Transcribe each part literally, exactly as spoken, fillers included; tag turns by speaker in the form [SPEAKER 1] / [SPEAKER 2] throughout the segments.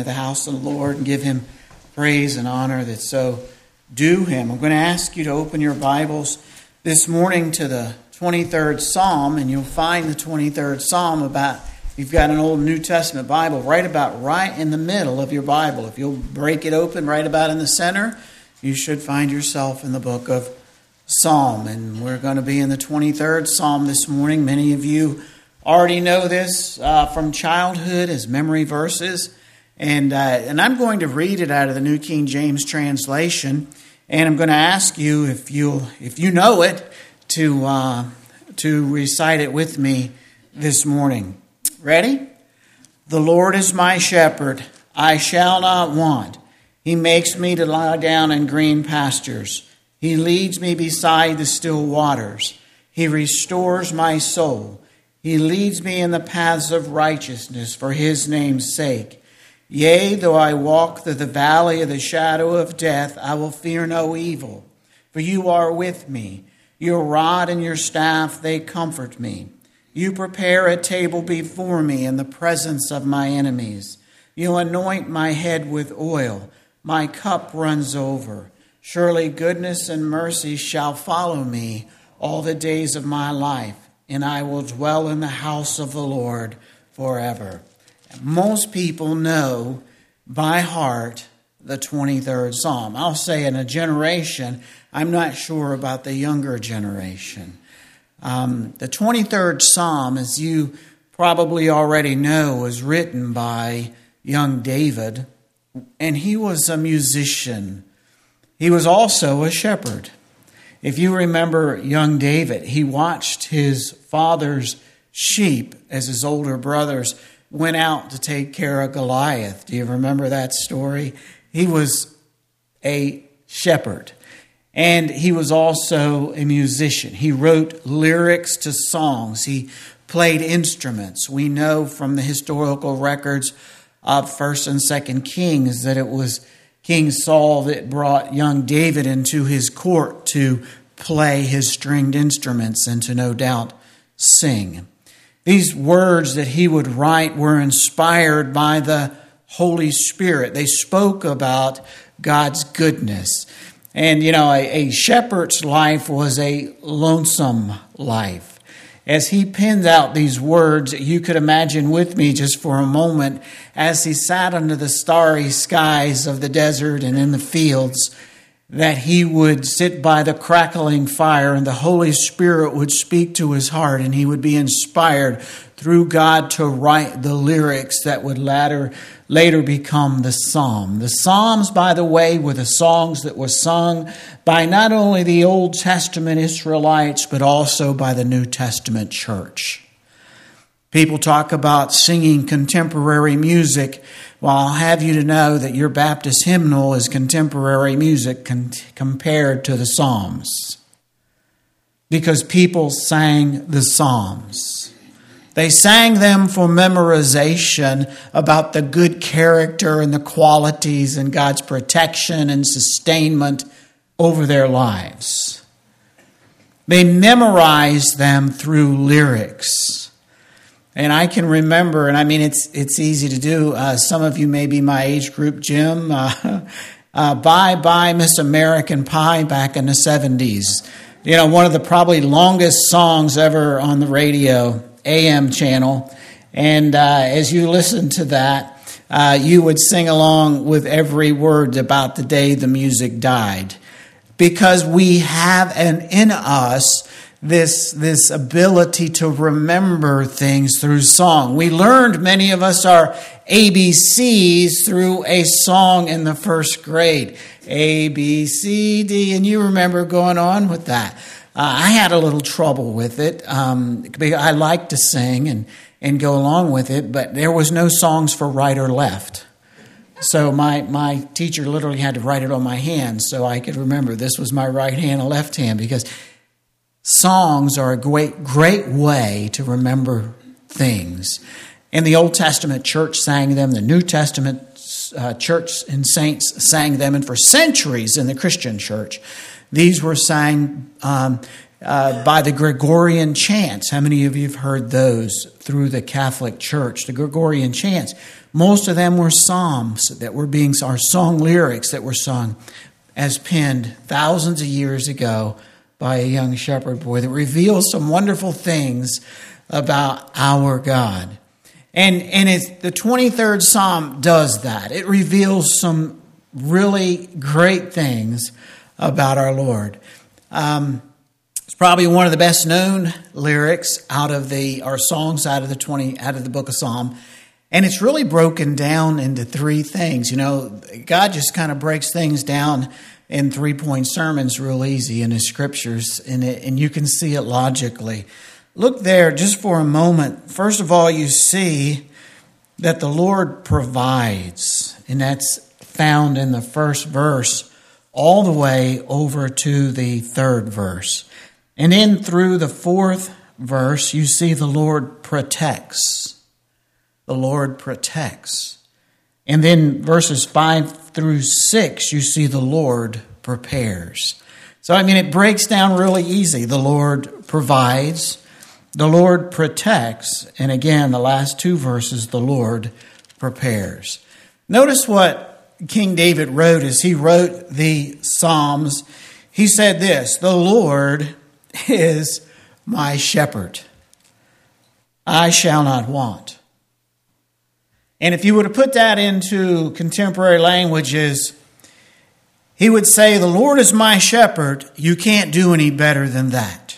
[SPEAKER 1] into the house of the Lord and give him praise and honor that's so due him. I'm going to ask you to open your Bibles this morning to the twenty-third Psalm, and you'll find the twenty-third Psalm about, if you've got an old New Testament Bible, right about right in the middle of your Bible. If you'll break it open right about in the center, you should find yourself in the book of Psalm. And we're going to be in the twenty-third Psalm this morning. Many of you already know this uh, from childhood as memory verses. And uh, and I'm going to read it out of the New King James translation. And I'm going to ask you, if you if you know it, to uh, to recite it with me this morning. Ready? The Lord is my shepherd, I shall not want. He makes me to lie down in green pastures. He leads me beside the still waters. He restores my soul. He leads me in the paths of righteousness for his name's sake. Yea, though I walk through the valley of the shadow of death, I will fear no evil, for you are with me. Your rod and your staff, they comfort me. You prepare a table before me in the presence of my enemies. You anoint my head with oil. My cup runs over. Surely goodness and mercy shall follow me all the days of my life, and I will dwell in the house of the Lord forever. Most people know by heart the twenty-third Psalm. I'll say in a generation, I'm not sure about the younger generation. Um, the twenty-third Psalm, as you probably already know, was written by young David, and he was a musician. He was also a shepherd. If you remember young David, he watched his father's sheep as his older brothers went out to take care of Goliath. Do you remember that story? He was a shepherd, and he was also a musician. He wrote lyrics to songs. He played instruments. We know from the historical records of First and Second Kings that it was King Saul that brought young David into his court to play his stringed instruments and to no doubt sing. These words that he would write were inspired by the Holy Spirit. They spoke about God's goodness. And, you know, a, a shepherd's life was a lonesome life. As he penned out these words, you could imagine with me just for a moment, as he sat under the starry skies of the desert and in the fields, that he would sit by the crackling fire and the Holy Spirit would speak to his heart, and he would be inspired through God to write the lyrics that would later, later become the Psalm. The Psalms, by the way, were the songs that were sung by not only the Old Testament Israelites, but also by the New Testament church. People talk about singing contemporary music. Well, I'll have you to know that your Baptist hymnal is contemporary music con- compared to the Psalms, because people sang the Psalms. They sang them for memorization about the good character and the qualities and God's protection and sustainment over their lives. They memorized them through lyrics. And I can remember, and I mean, it's it's easy to do. Uh, some of you may be my age group, Jim. Uh, uh, Bye Bye Miss American Pie back in the seventies. You know, one of the probably longest songs ever on the radio, A M channel. And uh, as you listen to that, uh, you would sing along with every word about the day the music died. Because we have an in us This this ability to remember things through song. We learned, many of us, our A B Cs through a song in the first grade. A, B, C, D, and you remember going on with that. Uh, I had a little trouble with it. Um, I liked to sing and, and go along with it, but there was no songs for right or left. So my, my teacher literally had to write it on my hand so I could remember this was my right hand and left hand, because songs are a great, great way to remember things. And the Old Testament church sang them. The New Testament uh, church and saints sang them. And for centuries in the Christian church, these were sang um, uh, by the Gregorian chants. How many of you have heard those through the Catholic Church? The Gregorian chants. Most of them were psalms that were being, or song lyrics that were sung as penned thousands of years ago by a young shepherd boy that reveals some wonderful things about our God. And and it's, the twenty-third Psalm does that. It reveals some really great things about our Lord. Um, it's probably one of the best known lyrics out of the, or songs out of the twenty, out of the book of Psalm. And it's really broken down into three things. You know, God just kind of breaks things down in three-point sermons real easy in His scriptures, and, it, and you can see it logically. Look there just for a moment. First of all, you see that the Lord provides, and that's found in the first verse all the way over to the third verse. And then through the fourth verse, you see the Lord protects. The Lord protects. And then verses five through six, you see the Lord prepares. So, I mean, it breaks down really easy. The Lord provides, the Lord protects, and again, the last two verses, the Lord prepares. Notice what King David wrote as he wrote the Psalms. He said this, "The Lord is my shepherd. I shall not want." And if you were to put that into contemporary languages, he would say, "The Lord is my shepherd. You can't do any better than that."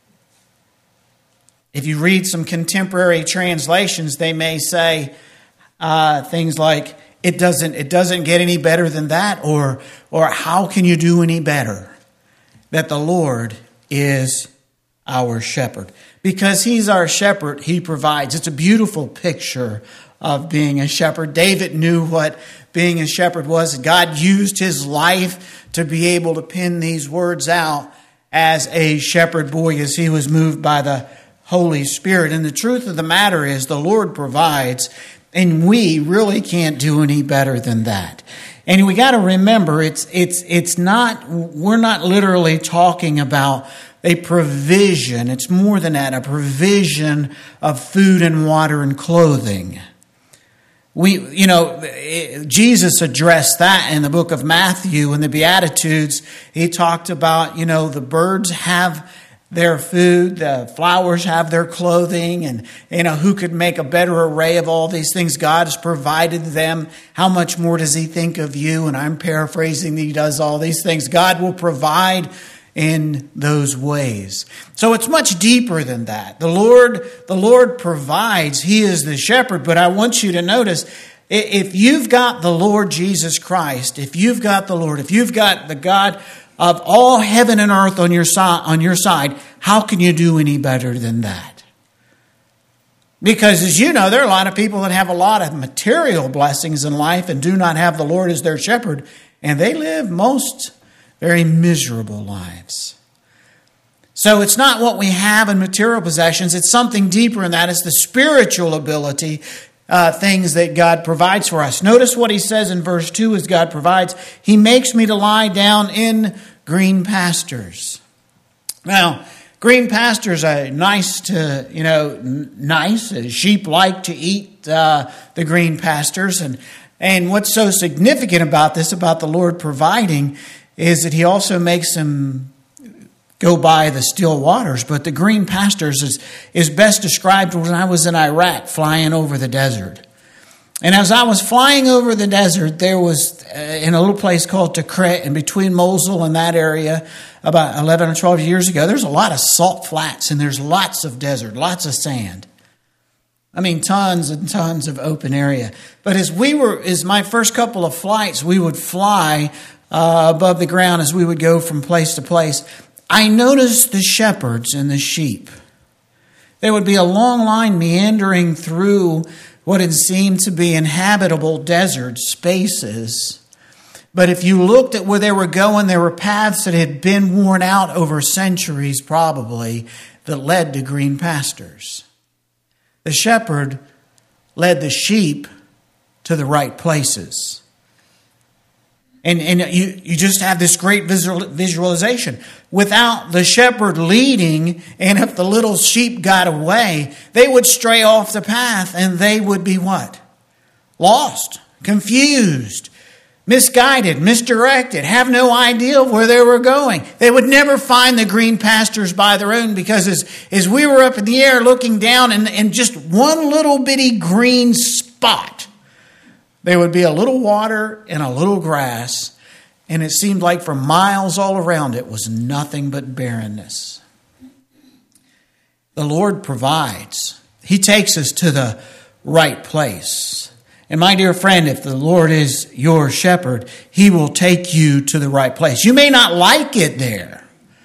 [SPEAKER 1] If you read some contemporary translations, they may say uh, things like, "It doesn't, it doesn't get any better than that," or, or "How can you do any better?" That the Lord is our shepherd. Because He's our shepherd, He provides. It's a beautiful picture of being a shepherd. David knew what being a shepherd was. God used his life to be able to pen these words out as a shepherd boy as he was moved by the Holy Spirit. And the truth of the matter is the Lord provides, and we really can't do any better than that. And we got to remember, it's it's it's not, we're not literally talking about a provision. It's more than that, a provision of food and water and clothing. We, you know, Jesus addressed that in the book of Matthew in the Beatitudes. He talked about, you know, the birds have their food, the flowers have their clothing, and, you know, who could make a better array of all these things? God has provided them. How much more does He think of you? And I'm paraphrasing, He does all these things. God will provide in those ways. So it's much deeper than that. The Lord, the Lord provides. He is the shepherd. But I want you to notice, if you've got the Lord Jesus Christ, if you've got the Lord, if you've got the God of all heaven and earth on your side, on your side, how can you do any better than that? Because as you know, there are a lot of people that have a lot of material blessings in life and do not have the Lord as their shepherd, and they live most very miserable lives. So it's not what we have in material possessions. It's something deeper than that. It's the spiritual ability, uh, things that God provides for us. Notice what He says in verse two as God provides. He makes me to lie down in green pastures. Now, green pastures are nice to, you know, nice. Sheep like to eat uh, the green pastures. And, and what's so significant about this, about the Lord providing, is that He also makes them go by the still waters. But the green pastures is, is best described when I was in Iraq flying over the desert. And as I was flying over the desert, there was, uh, in a little place called Tikrit, and between Mosul and that area, about eleven or twelve years ago, there's a lot of salt flats, and there's lots of desert, lots of sand. I mean, tons and tons of open area. But as we were, as my first couple of flights, we would fly Uh, above the ground as we would go from place to place, I noticed the shepherds and the sheep. There would be a long line meandering through what had seemed to be inhabitable desert spaces. But if you looked at where they were going, there were paths that had been worn out over centuries probably that led to green pastures. The shepherd led the sheep to the right places. And, and you, you just have this great visual, visualization. Without the shepherd leading, and if the little sheep got away, they would stray off the path and they would be what? Lost, confused, misguided, misdirected, have no idea where they were going. They would never find the green pastures by their own, because as, as we were up in the air looking down and, and just one little bitty green spot, there would be a little water and a little grass, and it seemed like for miles all around it was nothing but barrenness. The Lord provides. He takes us to the right place. And my dear friend, if the Lord is your shepherd, He will take you to the right place. You may not like it there.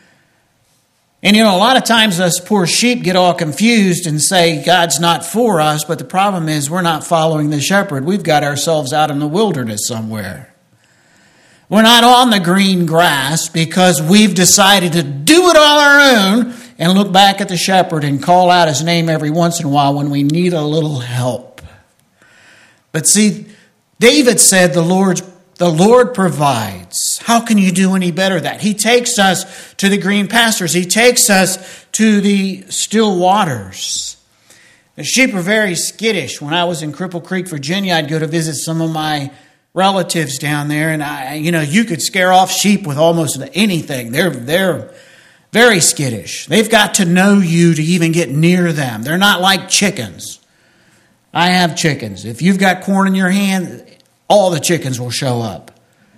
[SPEAKER 1] And you know, a lot of times us poor sheep get all confused and say God's not for us, but the problem is we're not following the shepherd. We've got ourselves out in the wilderness somewhere. We're not on the green grass because we've decided to do it all our own and look back at the shepherd and call out His name every once in a while when we need a little help. But see, David said the Lord's The Lord provides. How can you do any better than that? He takes us to the green pastures. He takes us to the still waters. The sheep are very skittish. When I was in Cripple Creek, Virginia, I'd go to visit some of my relatives down there, and I, you know, you could scare off sheep with almost anything. They're they're very skittish. They've got to know you to even get near them. They're not like chickens. I have chickens. If you've got corn in your hand, all the chickens will show up.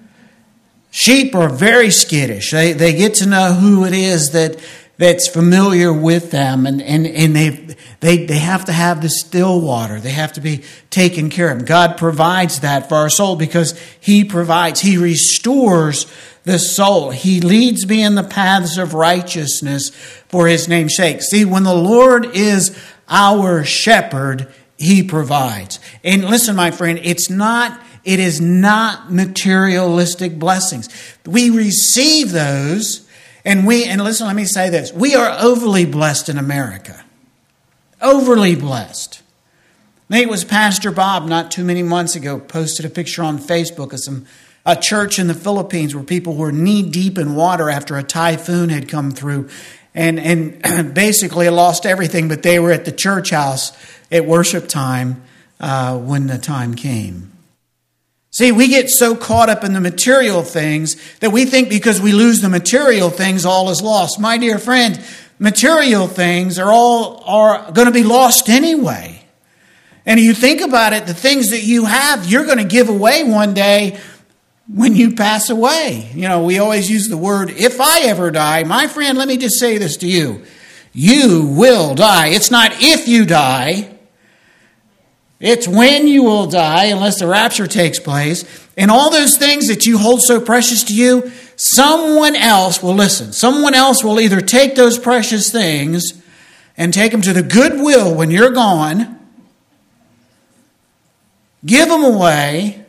[SPEAKER 1] Sheep are very skittish. They they get to know who it is that that's familiar with them, and, and, and they they they have to have the still water. They have to be taken care of. God provides that for our soul because He provides. He restores the soul. He leads me in the paths of righteousness for His name's sake. See, when the Lord is our shepherd, He provides. And listen, my friend, it's not It is not materialistic blessings. We receive those, and we, and listen, let me say this. We are overly blessed in America. Overly blessed. I think it was Pastor Bob not too many months ago posted a picture on Facebook of some a church in the Philippines where people were knee deep in water after a typhoon had come through, and, and basically lost everything, but they were at the church house at worship time uh, when the time came. See, we get so caught up in the material things that we think because we lose the material things, all is lost. My dear friend, material things are all are going to be lost anyway. And you think about it, the things that you have, you're going to give away one day when you pass away. You know, we always use the word, if I ever die. My friend, let me just say this to you. You will die. It's not if you die. It's when you will die, unless the rapture takes place. And all those things that you hold so precious to you, someone else will listen. Someone else will either take those precious things and take them to the goodwill when you're gone, give them away,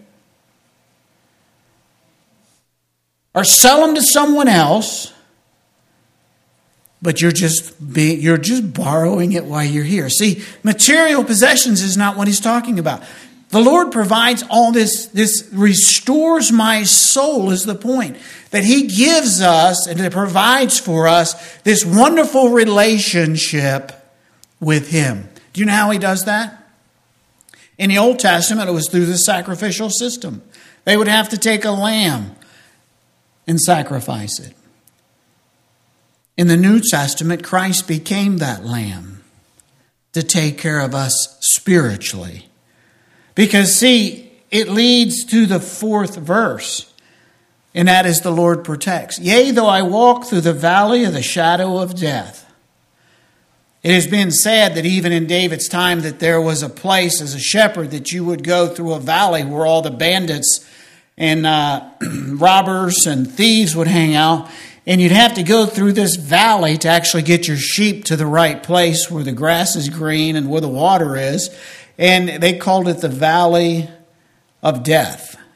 [SPEAKER 1] or sell them to someone else. But you're just be, you're just borrowing it while you're here. See, material possessions is not what He's talking about. The Lord provides all this, this restores my soul is the point. That He gives us and it provides for us this wonderful relationship with Him. Do you know how He does that? In the Old Testament, it was through the sacrificial system. They would have to take a lamb and sacrifice it. In the New Testament, Christ became that lamb to take care of us spiritually. Because, see, it leads to the fourth verse, and that is the Lord protects. Yea, though I walk through the valley of the shadow of death. It has been said that even in David's time that there was a place as a shepherd that you would go through a valley where all the bandits and uh, robbers and thieves would hang out. And you'd have to go through this valley to actually get your sheep to the right place where the grass is green and where the water is. And they called it the Valley of Death.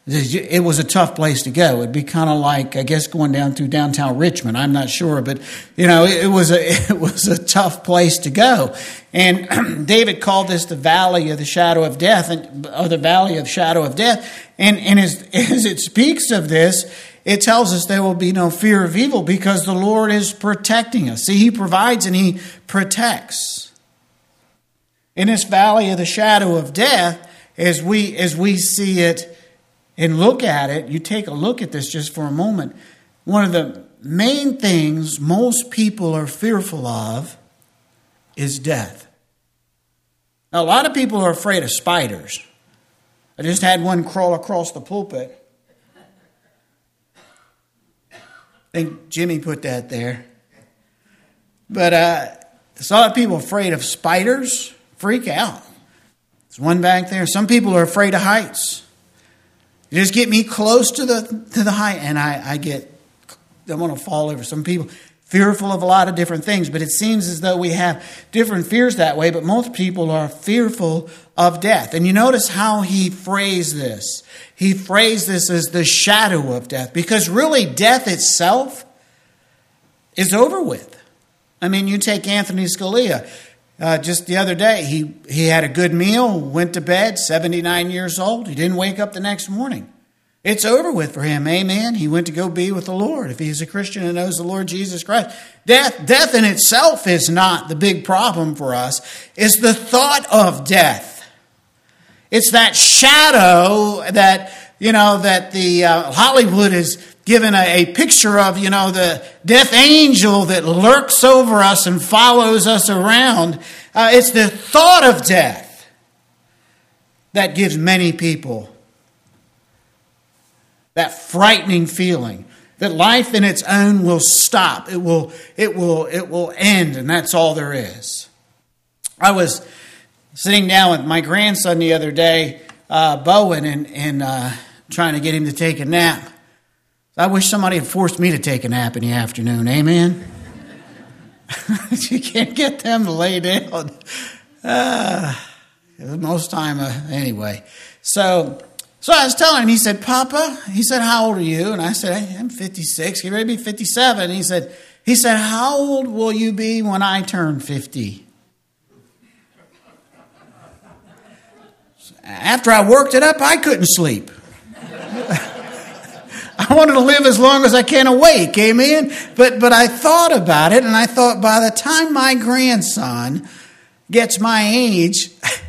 [SPEAKER 1] It was a tough place to go. It'd be kind of like, I guess, going down through downtown Richmond. I'm not sure, but you know, it was a it was a tough place to go. And David called this the valley of the shadow of death, and or the valley of shadow of death. And and as as it speaks of this, it tells us there will be no fear of evil because the Lord is protecting us. See, He provides and He protects. In this valley of the shadow of death, as we as we see it and look at it, you take a look at this just for a moment. One of the main things most people are fearful of is death. Now, a lot of people are afraid of spiders. I just had one crawl across the pulpit. I think Jimmy put that there. But uh, there's a lot of people afraid of spiders. Freak out. There's one back there. Some people are afraid of heights. You just get me close to the to the height, and I, I get, I want to fall over. Some people fearful of a lot of different things, but it seems as though we have different fears that way, but most people are fearful of death. And you notice how he phrased this. He phrased this as the shadow of death, because really death itself is over with. I mean, you take Anthony Scalia. Uh, just the other day, he, he had a good meal, went to bed, seventy-nine years old. He didn't wake up the next morning. It's over with for him, amen. He went to go be with the Lord. If he's a Christian and knows the Lord Jesus Christ. Death, death in itself is not the big problem for us. It's the thought of death. It's that shadow that, you know, that the uh, Hollywood is given a, a picture of, you know, the death angel that lurks over us and follows us around. Uh, it's the thought of death that gives many people that frightening feeling that life in its own will stop. It will, it will, it will end, and that's all there is. I was sitting down with my grandson the other day, uh, Bowen, and, and uh, trying to get him to take a nap. I wish somebody had forced me to take a nap in the afternoon. Amen? You can't get them to lay down. Uh, most time, uh, anyway. So, so I was telling him, he said, Papa, he said, how old are you? And I said, hey, I'm fifty-six. Get ready to be fifty-seven. He said, he said, how old will you be when I turn fifty? After I worked it up, I couldn't sleep. I wanted to live as long as I can awake, amen? But but I thought about it, and I thought by the time my grandson gets my age,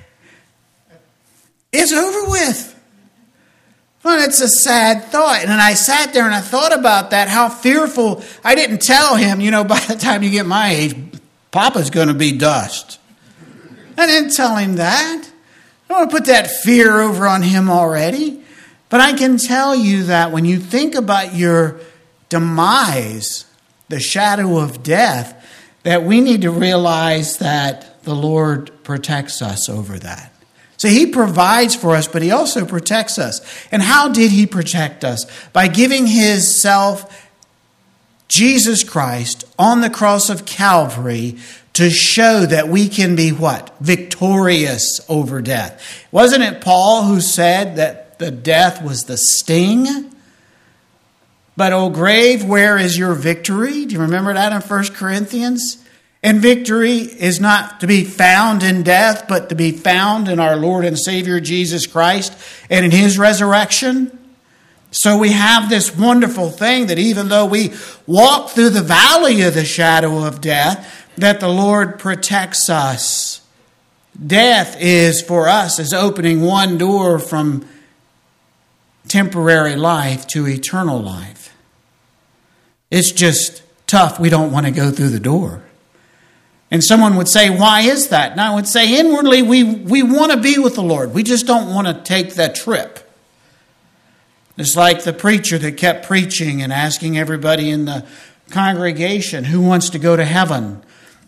[SPEAKER 1] it's over with. Well, it's a sad thought. And I sat there and I thought about that, how fearful. I didn't tell him, you know, by the time you get my age, Papa's going to be dust. I didn't tell him that. I don't want to put that fear over on him already. But I can tell you that when you think about your demise, the shadow of death, that we need to realize that the Lord protects us over that. So He provides for us, but He also protects us. And how did He protect us? By giving His self, Jesus Christ, on the cross of Calvary to show that we can be what? Victorious over death. Wasn't it Paul who said that the death was the sting? But, O grave, where is your victory? Do you remember that in First Corinthians? And victory is not to be found in death, but to be found in our Lord and Savior Jesus Christ and in His resurrection. So we have this wonderful thing that even though we walk through the valley of the shadow of death, that the Lord protects us. Death is for us is opening one door from temporary life to eternal life. It's just tough. We don't want to go through the door. And someone would say, why is that? And I would say, inwardly, we, we want to be with the Lord. We just don't want to take that trip. It's like the preacher that kept preaching and asking everybody in the congregation who wants to go to heaven.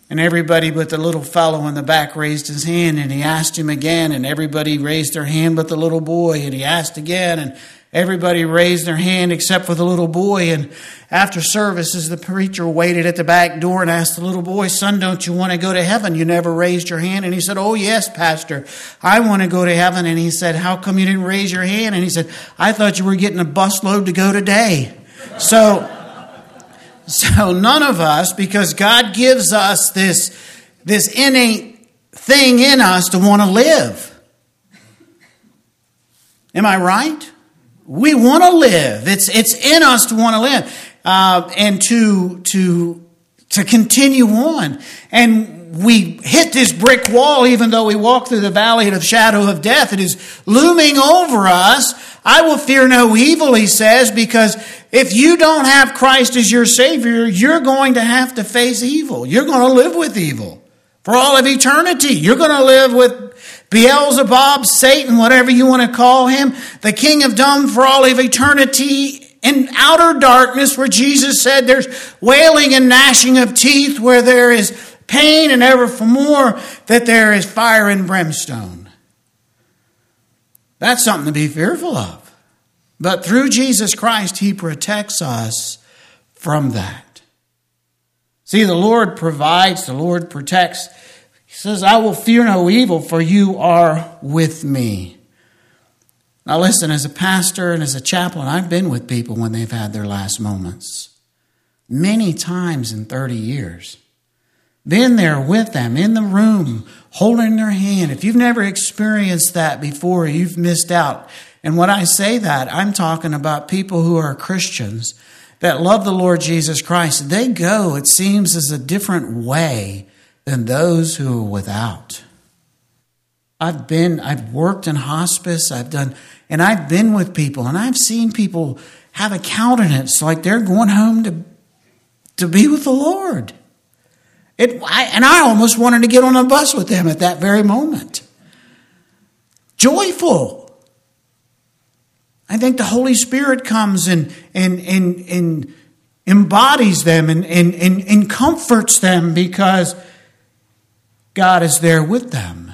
[SPEAKER 1] And everybody but the little fellow in the back raised his hand, and he asked him again, and everybody raised their hand but the little boy, and he asked again, and everybody raised their hand except for the little boy. And after services, the preacher waited at the back door and asked the little boy, "Son, don't you want to go to heaven? You never raised your hand." And he said, "Oh, yes, Pastor, I want to go to heaven." And he said, "How come you didn't raise your hand?" And he said, "I thought you were getting a busload to go today." So... So none of us, because God gives us this, this innate thing in us to want to live. Am I right? We want to live. It's it's in us to want to live uh, and to to to continue on. And we hit this brick wall, even though we walk through the valley of the shadow of death. It is looming over us. I will fear no evil, he says, because if you don't have Christ as your Savior, you're going to have to face evil. You're going to live with evil for all of eternity. You're going to live with Beelzebub, Satan, whatever you want to call him, the king of dumb for all of eternity in outer darkness, where Jesus said there's wailing and gnashing of teeth, where there is pain, and ever for more that there is fire and brimstone. That's something to be fearful of. But through Jesus Christ, he protects us from that. See, the Lord provides, the Lord protects. He says, "I will fear no evil, for you are with me." Now listen, as a pastor and as a chaplain, I've been with people when they've had their last moments. Many times in thirty years. Been there with them, in the room, holding their hand. If you've never experienced that before, you've missed out. And when I say that, I'm talking about people who are Christians that love the Lord Jesus Christ. They go, it seems, as a different way than those who are without. I've been, I've worked in hospice, I've done, and I've been with people, and I've seen people have a countenance like they're going home to, to be with the Lord. It, I, and I almost wanted to get on a bus with them at that very moment. Joyful. I think the Holy Spirit comes and and and, and embodies them and, and, and, and comforts them because God is there with them.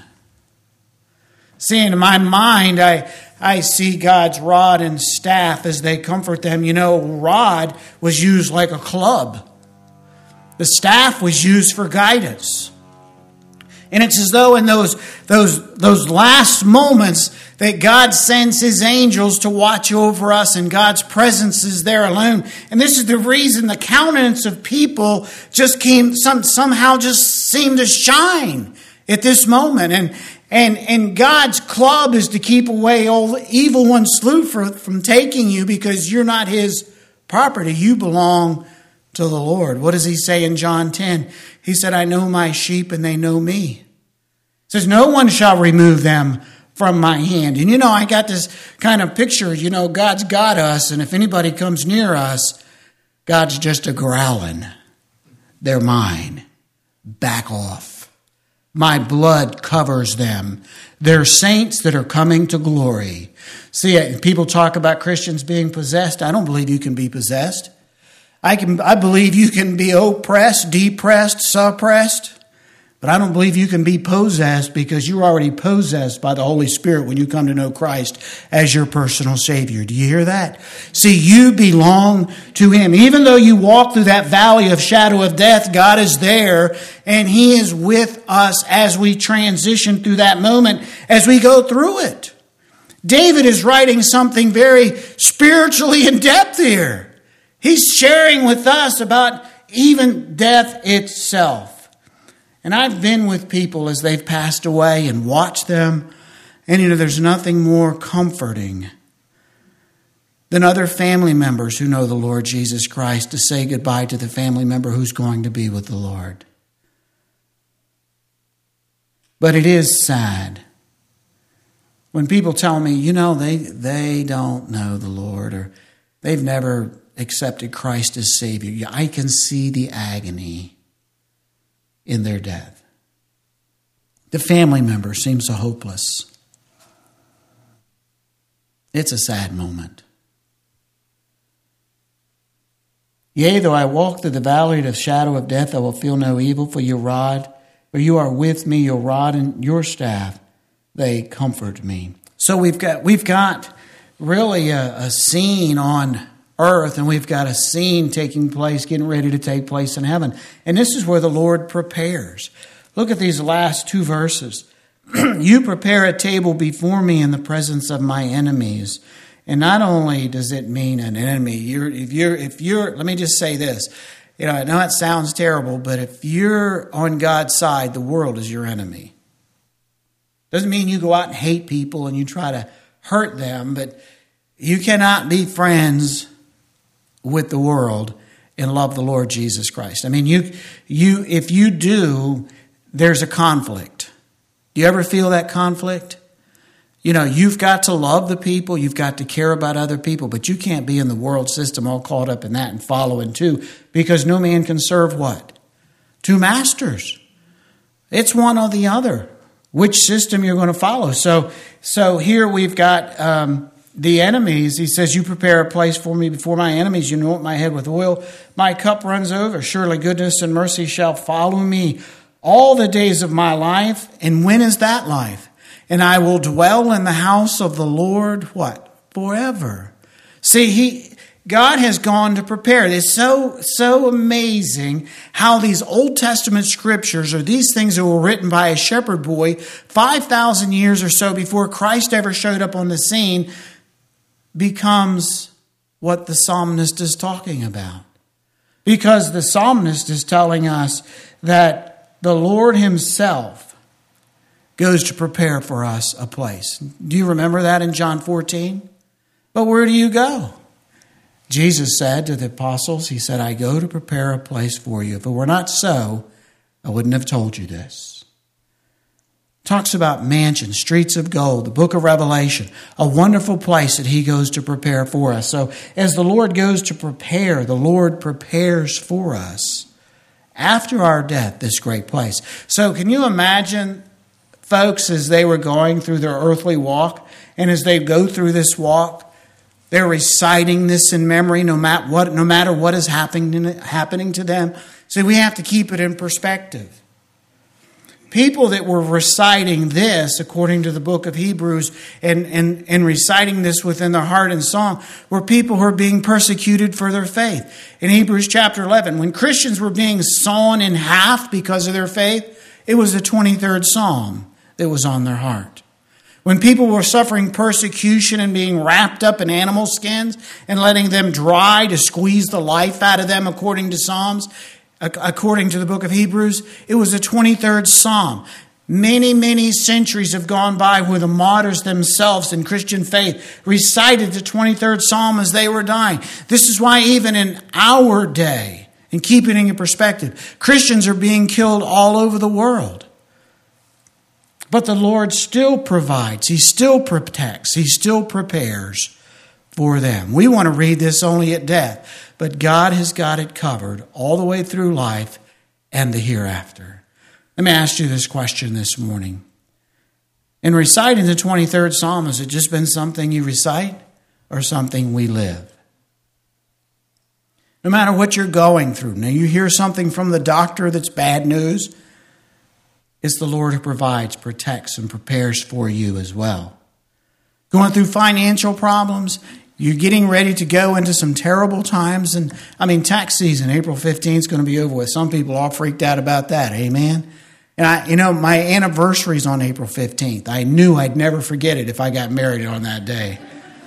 [SPEAKER 1] See, in my mind, I I see God's rod and staff as they comfort them. You know, rod was used like a club. The staff was used for guidance. And it's as though in those, those, those last moments that God sends his angels to watch over us, and God's presence is there alone. And this is the reason the countenance of people just came, some, somehow just seemed to shine at this moment. And, and, and God's club is to keep away all the evil ones slew for, from taking you, because you're not his property. You belong to the Lord. What does he say in John ten? He said, "I know my sheep and they know me." He says, "No one shall remove them from my hand." And you know, I got this kind of picture, you know, God's got us, and if anybody comes near us, God's just a growling. They're mine. Back off. My blood covers them. They're saints that are coming to glory. See, people talk about Christians being possessed. I don't believe you can be possessed. I can. I believe you can be oppressed, depressed, suppressed, but I don't believe you can be possessed, because you're already possessed by the Holy Spirit when you come to know Christ as your personal Savior. Do you hear that? See, you belong to him. Even though you walk through that valley of shadow of death, God is there, and he is with us as we transition through that moment, as we go through it. David is writing something very spiritually in depth here. He's sharing with us about even death itself. And I've been with people as they've passed away and watched them. And you know, there's nothing more comforting than other family members who know the Lord Jesus Christ to say goodbye to the family member who's going to be with the Lord. But it is sad when people tell me, you know, they, they don't know the Lord, or they've never accepted Christ as Savior. I can see the agony in their death. The family member seems so hopeless. It's a sad moment. Yea, though I walk through the valley of the shadow of death, I will feel no evil, for your rod, for you are with me, your rod and your staff, they comfort me. So we've got we've got really a, a scene on earth, and we've got a scene taking place, getting ready to take place in heaven. And this is where the Lord prepares. Look at these last two verses. You prepare a table before me in the presence of my enemies. And not only does it mean an enemy, you're, if you're, if you're, let me just say this. You know, I know it sounds terrible, but if you're on God's side, the world is your enemy. Doesn't mean you go out and hate people and you try to hurt them, but you cannot be friends with the world and love the Lord Jesus Christ. I mean, you, you, if you do, there's a conflict. Do you ever feel that conflict? You know, you've got to love the people, you've got to care about other people, but you can't be in the world system all caught up in that and following too, because no man can serve what? Two masters. It's one or the other. Which system you're going to follow. So, so here we've got um, the enemies. He says, you prepare a place for me before my enemies. You anoint my head with oil. My cup runs over. Surely goodness and mercy shall follow me all the days of my life. And when is that life? And I will dwell in the house of the Lord, what? Forever. See, he... God has gone to prepare. It's so, so amazing how these Old Testament scriptures, or these things that were written by a shepherd boy five thousand years or so before Christ ever showed up on the scene, becomes what the psalmist is talking about. Because the psalmist is telling us that the Lord himself goes to prepare for us a place. Do you remember that in John fourteen? But where do you go? Jesus said to the apostles, he said, I go to prepare a place for you. If it were not so, I wouldn't have told you this. Talks about mansions, streets of gold, the book of Revelation, a wonderful place that he goes to prepare for us. So as the Lord goes to prepare, the Lord prepares for us after our death this great place. So can you imagine, folks, as they were going through their earthly walk, and as they go through this walk, they're reciting this in memory no matter what, no matter what is happening, happening to them. So we have to keep it in perspective. People that were reciting this, according to the book of Hebrews, and, and, and reciting this within their heart and song, were people who were being persecuted for their faith. In Hebrews chapter eleven, when Christians were being sawn in half because of their faith, it was the twenty-third Psalm that was on their heart. When people were suffering persecution and being wrapped up in animal skins and letting them dry to squeeze the life out of them, according to Psalms, according to the book of Hebrews, it was the twenty-third Psalm. Many, many centuries have gone by where the martyrs themselves in Christian faith recited the twenty-third Psalm as they were dying. This is why even in our day, and keep it in perspective, Christians are being killed all over the world. But the Lord still provides. He still protects. He still prepares for them. We want to read this only at death, but God has got it covered all the way through life and the hereafter. Let me ask you this question this morning. In reciting the twenty-third Psalm, has it just been something you recite or something we live? No matter what you're going through. Now you hear something from the doctor that's bad news. It's the Lord who provides, protects, and prepares for you as well. Going through financial problems, you're getting ready to go into some terrible times. And I mean, tax season, April fifteenth is going to be over with. Some people are all freaked out about that. Amen. And I, you know, my anniversary is on April fifteenth. I knew I'd never forget it if I got married on that day.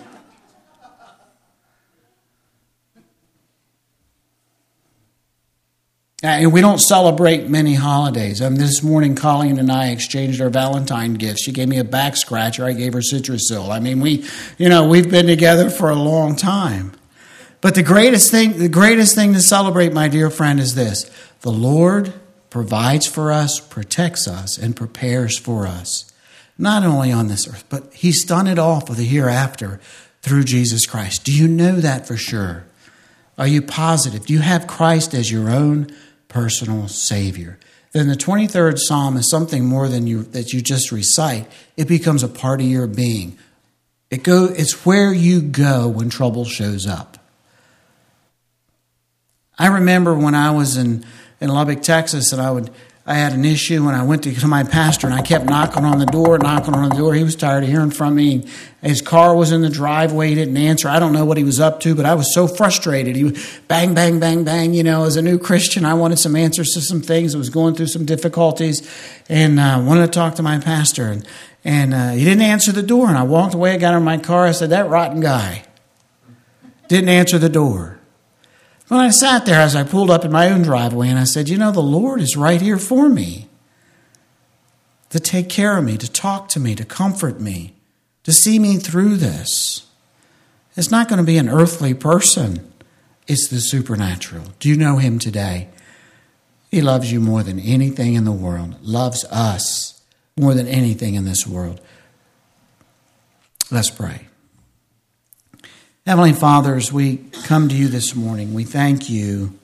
[SPEAKER 1] And we don't celebrate many holidays. I mean, this morning, Colleen and I exchanged our Valentine gifts. She gave me a back scratcher. I gave her Citrasil. I mean, we, you know, we've been together for a long time. But the greatest thing, the greatest thing to celebrate, my dear friend, is this: the Lord provides for us, protects us, and prepares for us. Not only on this earth, but He's done it all for the hereafter through Jesus Christ. Do you know that for sure? Are you positive? Do you have Christ as your own personal Savior? Then the twenty-third Psalm is something more than you that you just recite. It becomes a part of your being. It go, it's where you go when trouble shows up. I remember when I was in, in Lubbock, Texas, and I would I had an issue, and I went to, to my pastor, and I kept knocking on the door, knocking on the door. He was tired of hearing from me. His car was in the driveway. He didn't answer. I don't know what he was up to, but I was so frustrated. He was bang, bang, bang, bang. You know, as a new Christian, I wanted some answers to some things. I was going through some difficulties, and uh, wanted to talk to my pastor. And, and uh, he didn't answer the door, and I walked away. I got in my car. I said, that rotten guy didn't answer the door. When I sat there as I pulled up in my own driveway, and I said, you know, the Lord is right here for me to take care of me, to talk to me, to comfort me, to see me through this. It's not going to be an earthly person. It's the supernatural. Do you know him today? He loves you more than anything in the world, loves us more than anything in this world. Let's pray. Heavenly Father, as we come to you this morning, we thank you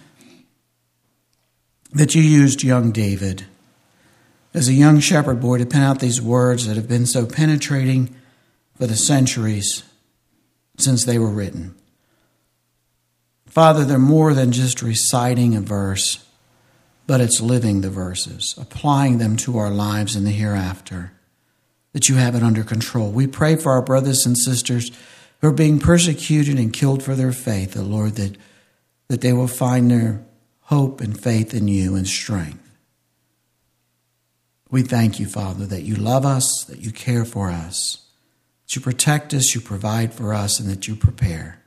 [SPEAKER 1] that you used young David as a young shepherd boy to pen out these words that have been so penetrating for the centuries since they were written. Father, they're more than just reciting a verse, but it's living the verses, applying them to our lives in the hereafter, that you have it under control. We pray for our brothers and sisters who are being persecuted and killed for their faith, the Lord, that, that they will find their hope and faith in you and strength. We thank you, Father, that you love us, that you care for us, that you protect us, you provide for us, and that you prepare.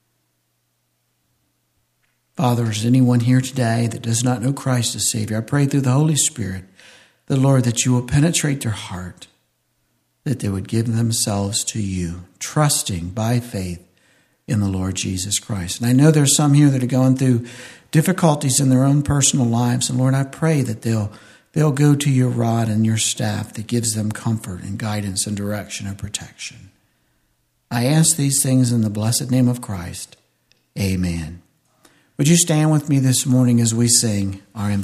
[SPEAKER 1] Father, is anyone here today that does not know Christ as Savior? I pray through the Holy Spirit, the Lord, that you will penetrate their heart, that they would give themselves to you, trusting by faith in the Lord Jesus Christ. And I know there's some here that are going through difficulties in their own personal lives. And Lord, I pray that they'll they'll go to your rod and your staff that gives them comfort and guidance and direction and protection. I ask these things in the blessed name of Christ. Amen. Would you stand with me this morning as we sing our